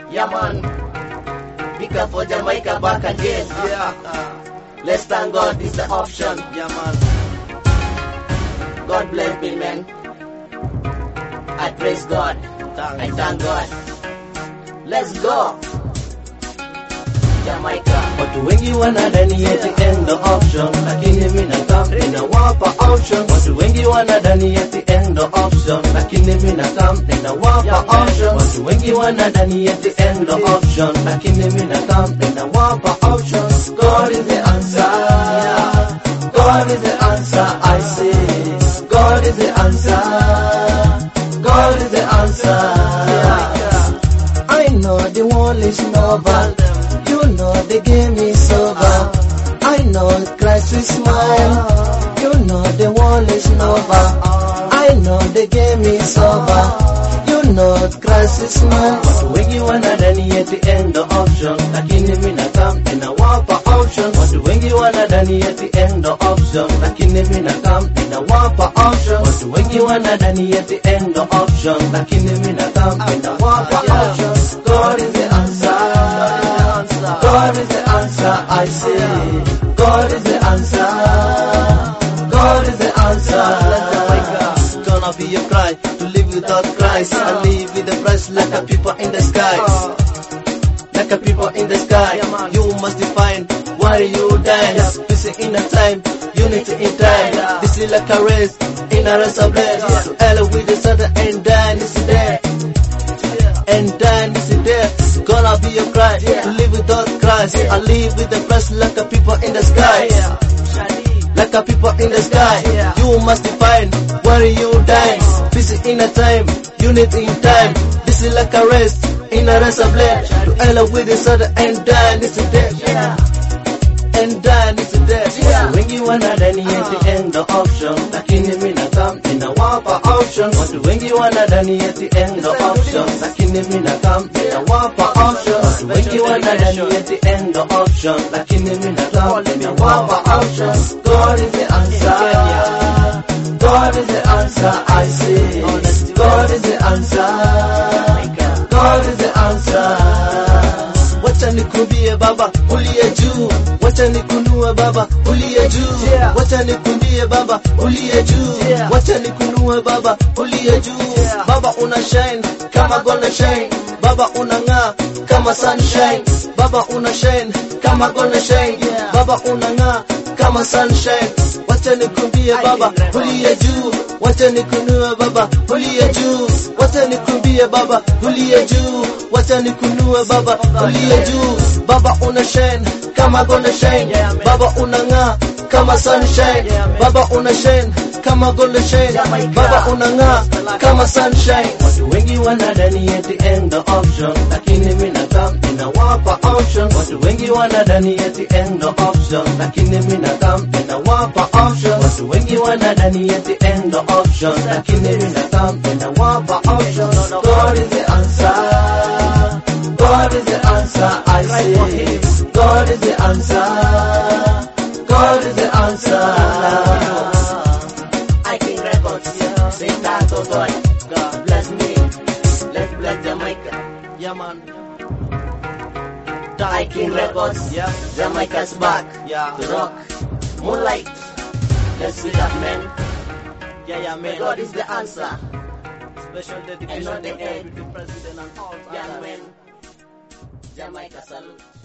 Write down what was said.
Yeah, man. Big up for Jamaica back again. Yeah. Let's thank God is the option. Yeah, man. God bless me, man. I praise God. I thank God. Let's go. Jamaica. Watu wengi wanadhani eti end option, lakini mimi nakam ninawapa option. Watu wengi wanadhani eti end option, lakini mimi nakam ninawapa option. Watu wengi wanadhani eti end option, lakini mimi nakam ninawapa option. God is the answer. God is the answer. I say God is the answer. God is the answer. I know the world is novel. You know the game is over. I know Christ will smile. You know the world is over. I know the game is over. You know Christ will smile. Watu wengi wanadhani eti end option, lakini mimi nakam ninawapa option. Watu wengi wanadhani eti end option, lakini mimi nakam ninawapa option. Watu wengi wanadhani eti end option, lakini mimi nakam ninawapa option. God is the answer. God is the answer, I say. God is the answer. God is the answer. Gonna be a cry to live without Christ. I live with the Christ like a people in the sky. Like a people in the sky. You must define why you dance. Busy in a time, unity in time. This is like a race, in a race of blood. So Ella with the sun and dine is there. And dine is there. Gonna be a cry to live without Christ. I live with the Christ like a people in the sky. Like a people in the sky. You must define where you dance. Busy in a time, unity in time. This is like a rest in a rest of blood. To Ella with the sun and dine is there. And dine is there. Watu wengi wanadhani eti end option, lakini mimi nakam ninawapa option. Watu wengi wanadhani eti end option, lakini mimi nakam ninawapa option. Watu wengi wanadhani eti end option, lakini mimi nakam ninawapa option. God is the answer. God is the answer, I say. God is the answer. God is the answer. Wacha nikumbie baba uliye juu, wacha nikunue baba uliye juu, wacha nikumbie baba uliye juu, wacha nikunue baba uliye juu. Baba una shine kama golden shine, baba unang'aa kama sunshine, baba una shine kama golden shine, baba unang'aa kama sunshine. Wacha nikumbie baba uliye juu, wacha nikunue baba uliye juu, wacha nikumbie baba uliye juu, wacha nikunue baba uliye juu. Baba una shine kama golden shine, baba unang'aa kama sunshine, baba una shine kama golden shine, baba unang'aa kama sunshine. Watu wengi wanadhani eti end option, lakini mimi nakam ninawapa option. Watu wengi wanadhani eti end option, lakini mimi nakam ninawapa option. Watu wengi wanadhani eti end option, lakini mimi nakam ninawapa option. God is the answer. God is the answer, I say. God is the answer. God is the answer. I King Records. Say that to God. God bless me. Let's bless Jamaica. Yeah, man. I King Records. Yeah. Jamaica's back. Yeah. To rock. Moonlight. Let's see that, man. Yeah, man. God is the answer. Special And dedication not the to end. the president and all. Yeah, man. Jamaica salute.